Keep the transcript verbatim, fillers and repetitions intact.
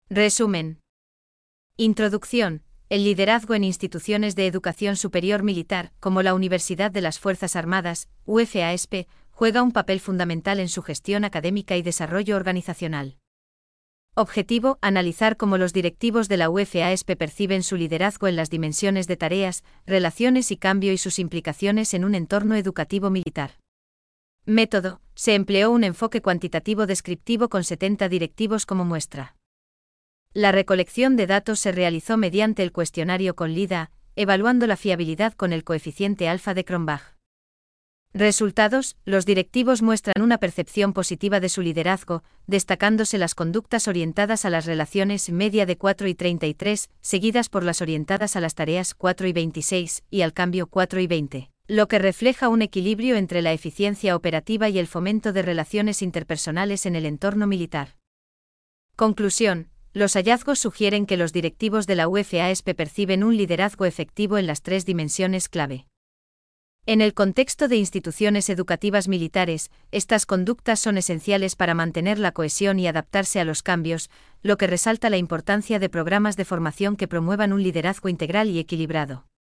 Resumen. Introducción. El liderazgo en instituciones de educación superior militar, como la Universidad de las Fuerzas Armadas, U F A S P, juega un papel fundamental en su gestión académica y desarrollo organizacional. Objetivo: analizar cómo los directivos de la U F A S P perciben su liderazgo en las dimensiones de tareas, relaciones y cambio y sus implicaciones en un entorno educativo militar. Método: se empleó un enfoque cuantitativo descriptivo con setenta directivos como muestra. La recolección de datos se realizó mediante el cuestionario Conlida, evaluando la fiabilidad con el coeficiente alfa de Cronbach. Resultados: los directivos muestran una percepción positiva de su liderazgo, destacándose las conductas orientadas a las relaciones media de cuatro y treinta y tres, seguidas por las orientadas a las tareas cuatro y veintiséis, y al cambio cuatro y veinte, lo que refleja un equilibrio entre la eficiencia operativa y el fomento de relaciones interpersonales en el entorno militar. Conclusión: los hallazgos sugieren que los directivos de la U F A S P perciben un liderazgo efectivo en las tres dimensiones clave. En el contexto de instituciones educativas militares, estas conductas son esenciales para mantener la cohesión y adaptarse a los cambios, lo que resalta la importancia de programas de formación que promuevan un liderazgo integral y equilibrado.